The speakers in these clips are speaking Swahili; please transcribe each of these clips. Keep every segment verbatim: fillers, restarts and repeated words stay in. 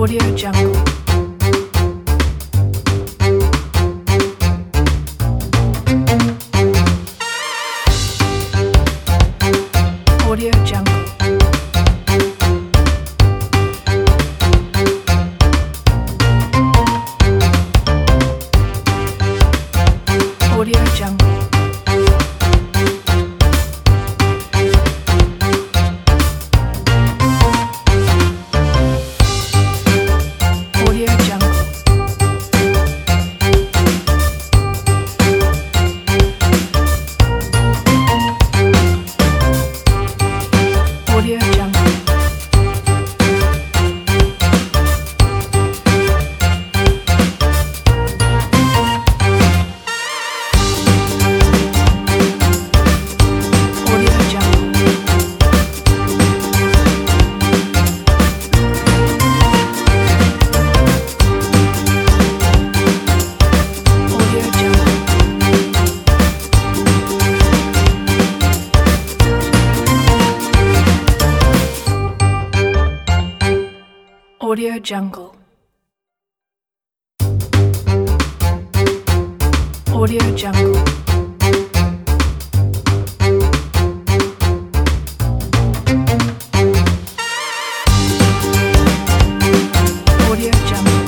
Audio Jungle. Audio Jungle. Audio Jungle. Audio Jungle. Audio Jungle. Audio Jungle. Audio Jungle. Audio Jungle. Audio Jungle. Audio Jungle.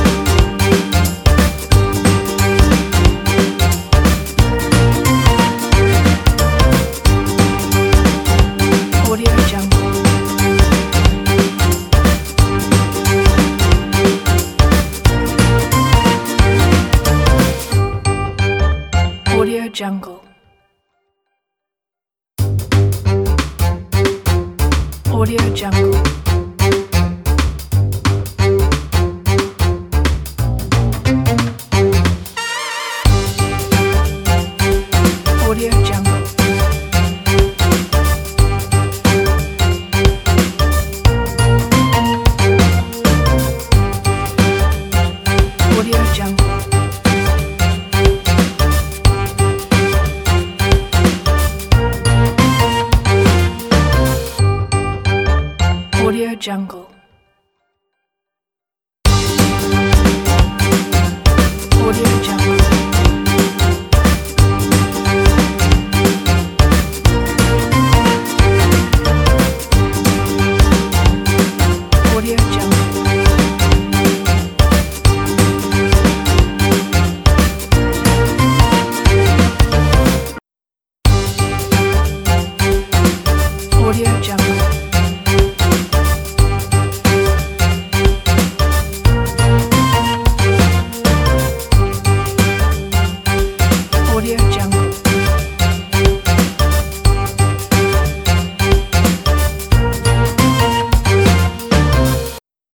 Audio Jungle. Audio Jungle. Audio Jungle. Audio Jungle. Audio Jungle. Audio Jungle. Audio Jungle.